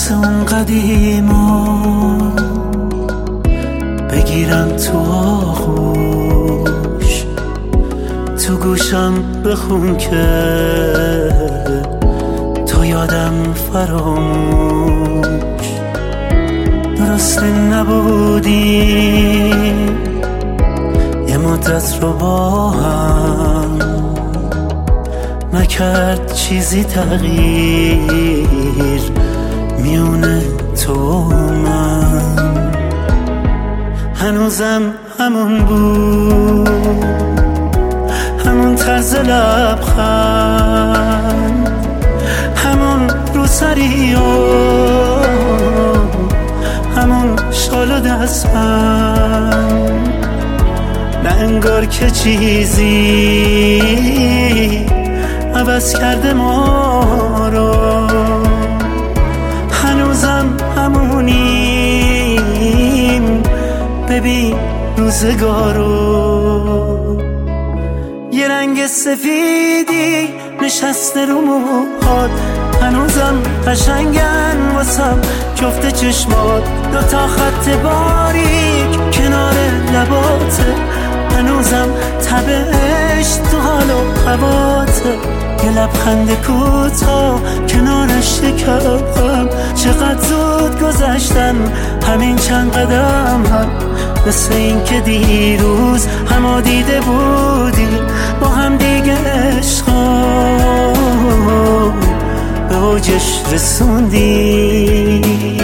مثل اون قدیما بگیرم تو آغوش، تو گوشم بخون که تو یادم فراموش. درسته نبودیم یه مدت رو با هم، نکرد چیزی تغییر میونه تو و من. هنوزم همون بود، همون طرز لبخند، همون روسری و همون شال و دستبند. نه انگار که چیزی عوض کرده ما رو، هنوزم همونیم. ببین روزگارو، یه رنگ سفیدی نشسته رو موهات، هنوزم قشنگن واسم جفت چشمات. دوتا خط باریک کنار لباته، هنوزم تبش تو حال و هواته. یه لبخند کوتاه کنارش شکم، چقدر زود گذشتن همین چند قدم هم. مثل این که دیروز همو دیده بودیم با هم دیگه، عشقا به اوجش رسوندیم.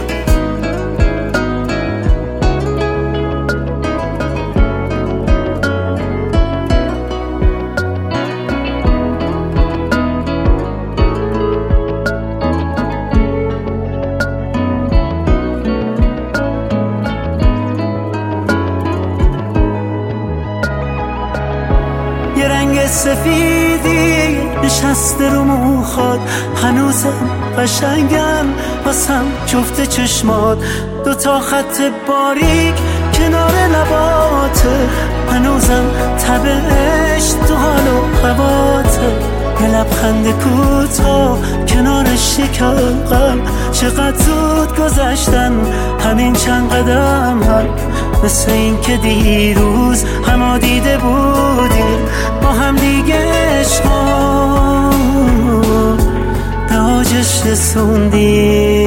یه رنگ سفیدی نشسته رو موهات، هنوزم قشنگن واسم جفت چشمات. دوتا خط باریک کنار لباته، هنوزم تبش تو حال و هواته. یه لبخند کوتاه کنارش شکم، چقدر زود گذشتن همین چند قدم هم. مثل این که دیروز همو دیده بودیم با هم دیگه، عشقا به اوجش رسوندیم.